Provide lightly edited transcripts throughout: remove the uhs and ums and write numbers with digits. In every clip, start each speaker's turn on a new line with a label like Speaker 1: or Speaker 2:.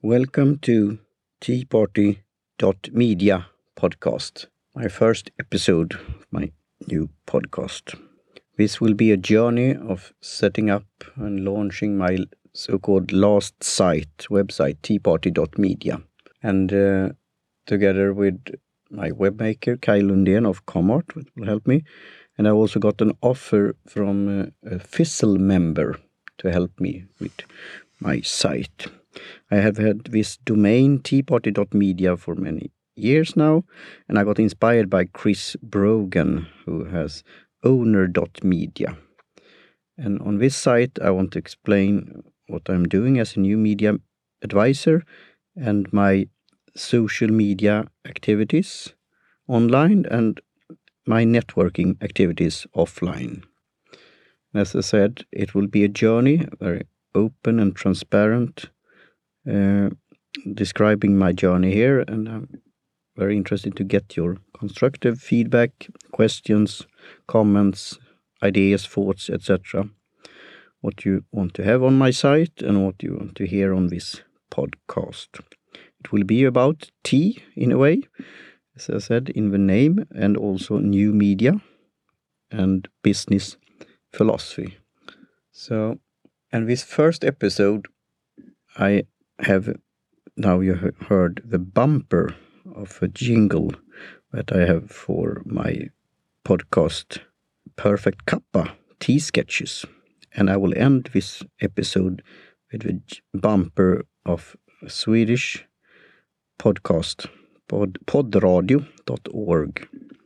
Speaker 1: Welcome to teaparty.media podcast, my first episode of my new podcast. This will be a journey of setting up and launching my so-called last website, teaparty.media. And together with my webmaker, Kai Lundén of Comart, will help me. And I also got an offer from a Fizzle member to help me with my site. I have had this domain, teaparty.media, for many years now, and I got inspired by Chris Brogan, who has owner.media. And on this site, I want to explain what I'm doing as a new media advisor and my social media activities online and my networking activities offline. As I said, it will be a journey, very open and transparent, describing my journey here, and I'm very interested to get your constructive feedback, questions, comments, ideas, thoughts, etc. What you want to have on my site and what you want to hear on this podcast. It will be about tea in a way, as I said in the name, and also new media and business philosophy. So, and this first episode, I have now you heard the bumper of a jingle that I have for my podcast, Perfect Cuppa Tea Sketches. And I will end this episode with the bumper of a Swedish podcast, podradio.org.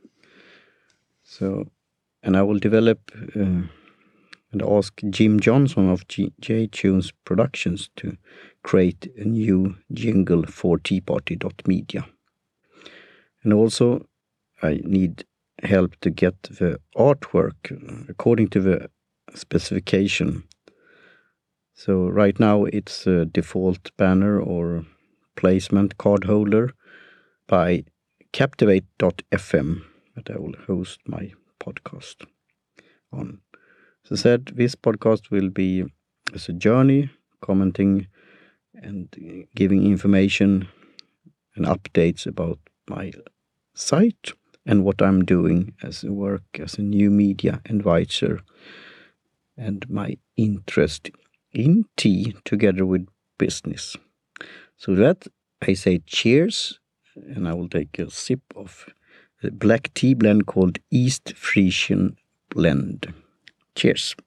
Speaker 1: So, and I will develop and ask Jim Johnson of J-Tunes Productions to create a new jingle for teaparty.media. And also, I need help to get the artwork according to the specification. So right now it's a default banner or placement card holder by Captivate.fm that I will host my podcast on. As I said, this podcast will be as a journey, commenting and giving information and updates about my site and what I'm doing as a work as a new media advisor and my interest in tea together with business. So that I say cheers, and I will take a sip of the black tea blend called East Frisian Blend. Cheers.